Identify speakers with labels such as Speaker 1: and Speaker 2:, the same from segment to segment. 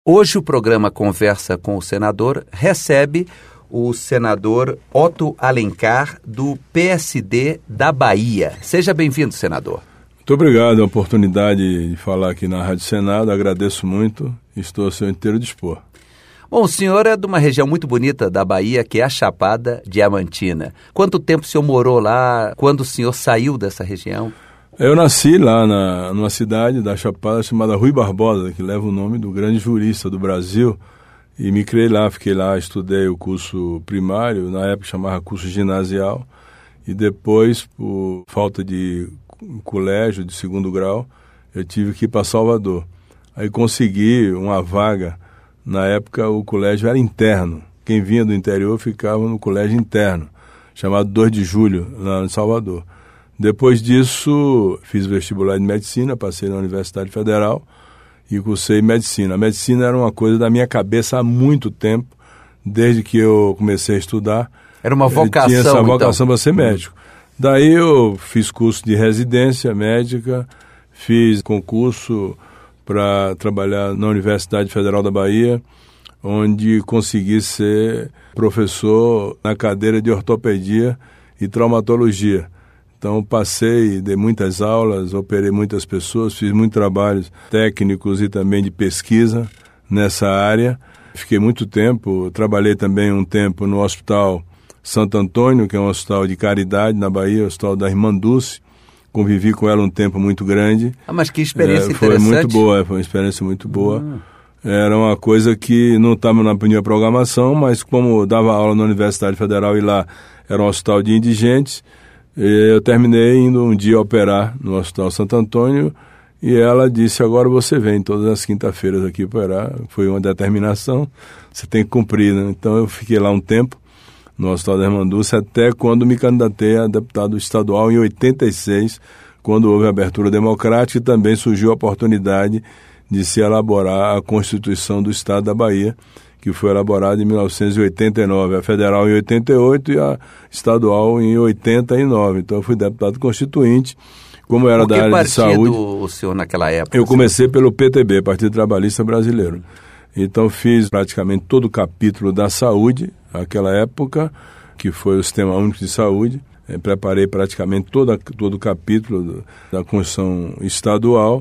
Speaker 1: Hoje o programa Conversa com o Senador recebe o senador Otto Alencar, do PSD da Bahia. Seja bem-vindo, senador.
Speaker 2: Muito obrigado, a oportunidade de falar aqui na Rádio Senado, agradeço muito e estou ao seu inteiro dispor.
Speaker 1: Bom, o senhor é de uma região muito bonita da Bahia, que é a Chapada Diamantina. Quanto tempo o senhor morou lá? Quando o senhor saiu dessa região?
Speaker 2: Eu nasci lá numa cidade da Chapada chamada Rui Barbosa, que leva o nome do grande jurista do Brasil, e me criei lá, fiquei lá, estudei o curso primário, na época chamava curso ginasial, e depois, por falta de colégio de segundo grau, eu tive que ir para Salvador. Aí consegui uma vaga, na época o colégio era interno, quem vinha do interior ficava no colégio interno, chamado 2 de Julho, lá em Salvador. Depois disso, fiz vestibular de medicina, passei na Universidade Federal e cursei medicina. A medicina era uma coisa da minha cabeça há muito tempo, desde que eu comecei a estudar.
Speaker 1: Era uma vocação,
Speaker 2: tinha essa vocação para ser médico. Daí eu fiz curso de residência médica, fiz concurso para trabalhar na Universidade Federal da Bahia, onde consegui ser professor na cadeira de ortopedia e traumatologia. Então passei, dei muitas aulas, operei muitas pessoas, fiz muitos trabalhos técnicos e também de pesquisa nessa área. Fiquei muito tempo, trabalhei também um tempo no Hospital Santo Antônio, que é um hospital de caridade na Bahia, o Hospital da Irmã Dulce. Convivi com ela um tempo muito grande.
Speaker 1: Mas que experiência
Speaker 2: foi
Speaker 1: interessante.
Speaker 2: Muito boa, foi uma experiência muito boa. Era uma coisa que não estava na minha programação, mas como dava aula na Universidade Federal e lá era um hospital de indigentes, eu terminei indo um dia operar no Hospital Santo Antônio e ela disse, agora você vem todas as quinta-feiras aqui operar. Foi uma determinação, você tem que cumprir, né? Então eu fiquei lá um tempo no Hospital da Irmã Dulce até quando me candidatei a deputado estadual em 86, quando houve a abertura democrática e também surgiu a oportunidade de se elaborar a Constituição do Estado da Bahia, que foi elaborada em 1989, a federal em 88 e a estadual em 89. Então eu fui deputado constituinte, como era da área de saúde.
Speaker 1: Que partido o senhor naquela época?
Speaker 2: Eu comecei pelo PTB, Partido Trabalhista Brasileiro. Então fiz praticamente todo o capítulo da saúde, naquela época, que foi o Sistema Único de Saúde. Preparei praticamente todo o capítulo da Constituição Estadual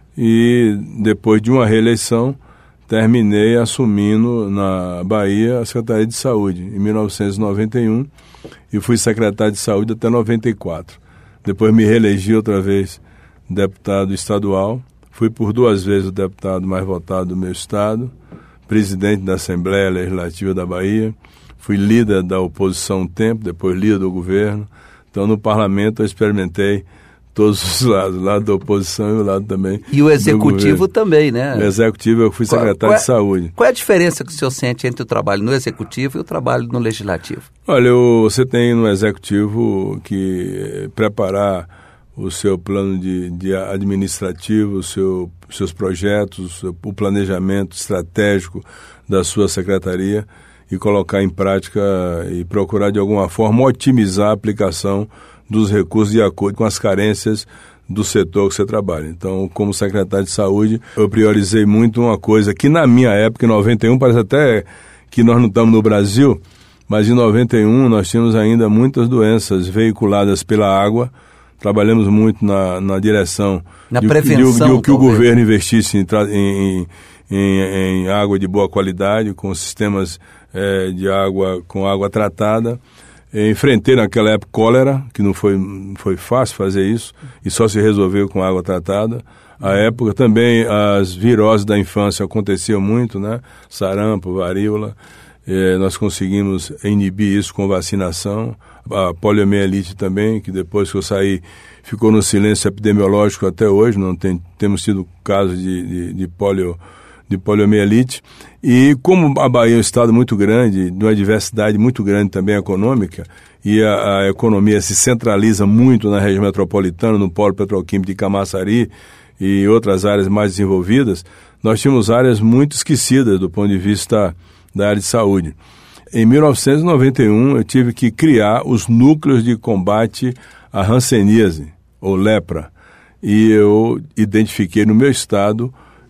Speaker 2: e depois de uma reeleição terminei assumindo na Bahia a Secretaria de Saúde em 1991 e fui secretário de Saúde até 94. Depois me reelegi outra vez deputado estadual, fui por 2 vezes o deputado mais votado do meu estado, presidente da Assembleia Legislativa da Bahia, fui líder da oposição um tempo, depois líder do governo. Então no parlamento eu experimentei todos os lados, o lado da oposição e o lado também
Speaker 1: e o executivo também, né?
Speaker 2: No executivo eu fui secretário de saúde.
Speaker 1: Qual é a diferença que o senhor sente entre o trabalho no executivo e o trabalho no legislativo?
Speaker 2: Olha, você tem no executivo que preparar o seu plano de administrativo, seus projetos, o planejamento estratégico da sua secretaria e colocar em prática e procurar de alguma forma otimizar a aplicação dos recursos de acordo com as carências do setor que você trabalha. Então, como secretário de saúde, eu priorizei muito uma coisa que na minha época, em 91, parece até que nós não estamos no Brasil, mas em 91 nós tínhamos ainda muitas doenças veiculadas pela água. Trabalhamos muito na direção
Speaker 1: prevenção,
Speaker 2: de que o governo investisse em água de boa qualidade, com sistemas de água, com água tratada. Enfrentei naquela época cólera, que não foi fácil fazer isso, e só se resolveu com água tratada. À época também as viroses da infância aconteciam muito, né? Sarampo, varíola. Nós conseguimos inibir isso com vacinação. A poliomielite também, que depois que eu saí ficou no silêncio epidemiológico até hoje, não temos tido casos de poliomielite. E como a Bahia é um estado muito grande, de uma diversidade muito grande também econômica, e a economia se centraliza muito na região metropolitana, no polo petroquímico de Camaçari e outras áreas mais desenvolvidas, nós tínhamos áreas muito esquecidas do ponto de vista da área de saúde. Em 1991, eu tive que criar os núcleos de combate à hanseníase, ou lepra, e eu identifiquei no meu estado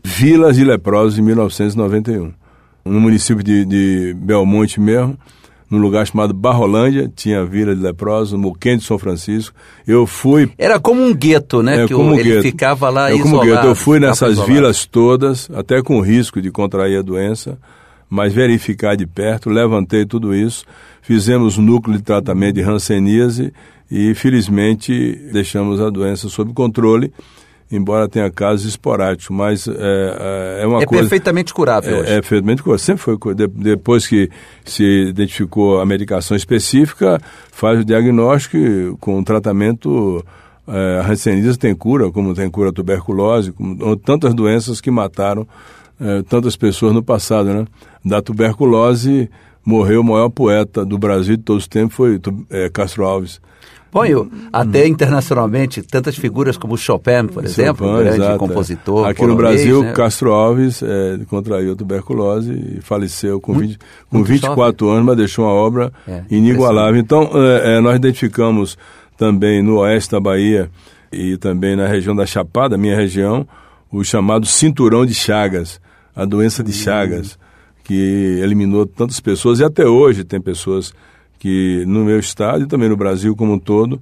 Speaker 2: vilas de leprosos em 1991. No município de Belmonte mesmo, num lugar chamado Barrolândia, tinha a vila de leprosos, no Moquém de São Francisco. Eu fui...
Speaker 1: Era como um gueto, né? Que ele gueto. Ficava lá isolado.
Speaker 2: Como gueto. Eu fui nessas vilas todas, até com risco de contrair a doença, mas verificar de perto, levantei tudo isso, fizemos núcleo de tratamento de hanseníase e, felizmente, deixamos a doença sob controle, embora tenha casos esporádicos, mas é uma coisa... É
Speaker 1: perfeitamente curável hoje.
Speaker 2: É perfeitamente curável. Sempre foi. Depois que se identificou a medicação específica, faz o diagnóstico com o tratamento. A hanseníase tem cura, como tem cura a tuberculose, como tantas doenças que mataram tantas pessoas no passado, né? Da tuberculose morreu o maior poeta do Brasil de todos os tempos, foi Castro Alves.
Speaker 1: Bom, até internacionalmente, tantas figuras como Chopin, por exemplo, um grande compositor.
Speaker 2: Aqui no Brasil, né? Castro Alves contraiu tuberculose e faleceu com 24 anos, mas deixou uma obra inigualável. Então, nós identificamos também no oeste da Bahia e também na região da Chapada, minha região, o chamado cinturão de Chagas, a doença de Chagas, que eliminou tantas pessoas e até hoje tem pessoas que no meu estado e também no Brasil como um todo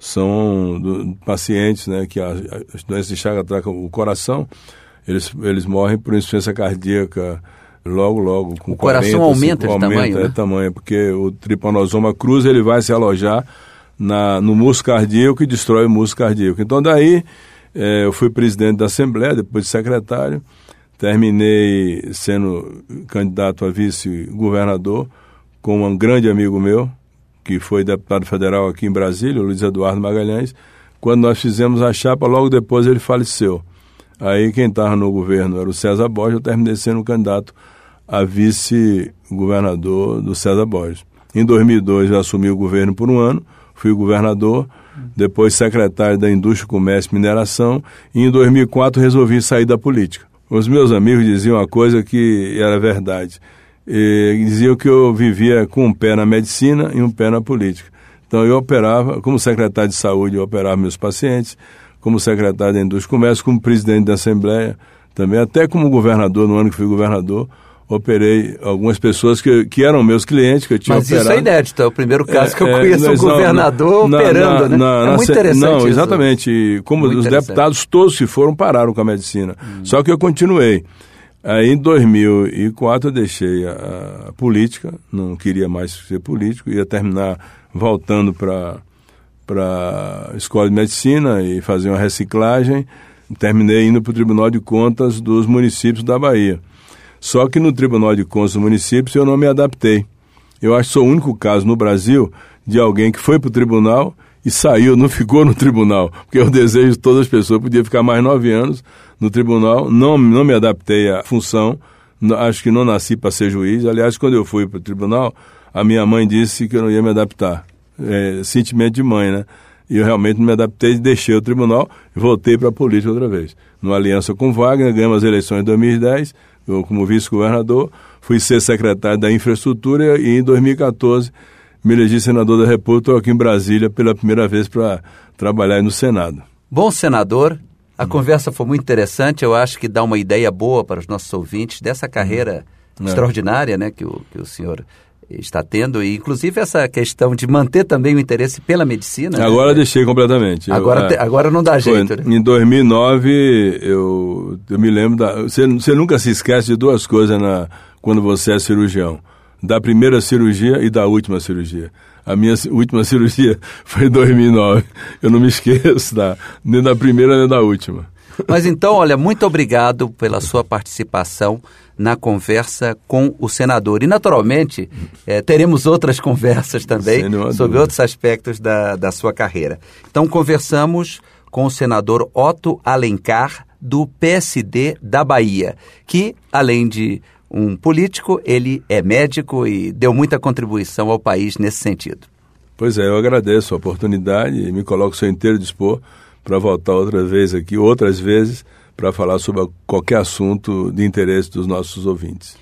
Speaker 2: são pacientes, né, que as doenças de Chagas atacam o coração, eles morrem por insuficiência cardíaca logo com 40,
Speaker 1: coração aumenta de tamanho, né?
Speaker 2: Tamanho, porque o Trypanosoma cruzi ele vai se alojar no músculo cardíaco e destrói o músculo cardíaco. Então daí eu fui presidente da Assembleia, depois de secretário, terminei sendo candidato a vice-governador com um grande amigo meu, que foi deputado federal aqui em Brasília, o Luiz Eduardo Magalhães. Quando nós fizemos a chapa, logo depois ele faleceu. Aí quem estava no governo era o César Borges, eu terminei sendo candidato a vice-governador do César Borges. Em 2002 eu assumi o governo por um ano, fui governador, depois secretário da Indústria, Comércio e Mineração, e em 2004 resolvi sair da política. Os meus amigos diziam uma coisa que era verdade. Diziam que eu vivia com um pé na medicina e um pé na política. Então eu operava, como secretário de saúde, eu operava meus pacientes, como secretário da Indústria e Comércio, como presidente da Assembleia, também até como governador, no ano que fui governador, operei algumas pessoas que eram meus clientes, que eu tinha operado.
Speaker 1: Mas isso é inédito, é o primeiro caso que eu conheço um governador operando, né? É muito interessante
Speaker 2: Não,
Speaker 1: isso.
Speaker 2: Exatamente. Como os deputados todos que foram pararam com a medicina. Só que eu continuei. Aí em 2004 eu deixei a política, não queria mais ser político, ia terminar voltando para a escola de medicina e fazer uma reciclagem. Terminei indo para o Tribunal de Contas dos municípios da Bahia. Só que no Tribunal de Contas dos municípios eu não me adaptei. Eu acho que sou o único caso no Brasil de alguém que foi para o tribunal e saiu, não ficou no tribunal, porque eu desejo de todas as pessoas, podia ficar mais 9 anos no tribunal, não me adaptei à função, acho que não nasci para ser juiz. Aliás, quando eu fui para o tribunal, a minha mãe disse que eu não ia me adaptar, sentimento de mãe, né? E eu realmente não me adaptei, deixei o tribunal e voltei para a política outra vez. Numa aliança com Wagner, ganhamos as eleições em 2010, eu como vice-governador, fui ser secretário da infraestrutura e em 2014 me elegi senador da República, estou aqui em Brasília pela primeira vez para trabalhar no Senado.
Speaker 1: Bom, senador, a conversa foi muito interessante, eu acho que dá uma ideia boa para os nossos ouvintes dessa carreira extraordinária, né, que o senhor está tendo, e inclusive essa questão de manter também o interesse pela medicina.
Speaker 2: Agora, né? Deixei completamente.
Speaker 1: Agora não dá jeito. Né?
Speaker 2: Em 2009, eu me lembro, você nunca se esquece de duas coisas quando você é cirurgião. Da primeira cirurgia e da última cirurgia. A minha última cirurgia foi em 2009. Eu não me esqueço nem da primeira nem da última.
Speaker 1: Mas então, olha, muito obrigado pela sua participação na conversa com o senador. E, naturalmente, teremos outras conversas também sobre outros aspectos da sua carreira. Então, conversamos com o senador Otto Alencar, do PSD da Bahia, que, além de um político, ele é médico e deu muita contribuição ao país nesse sentido.
Speaker 2: Pois é, eu agradeço a oportunidade e me coloco ao seu inteiro dispor para voltar outra vez aqui, outras vezes, para falar sobre qualquer assunto de interesse dos nossos ouvintes.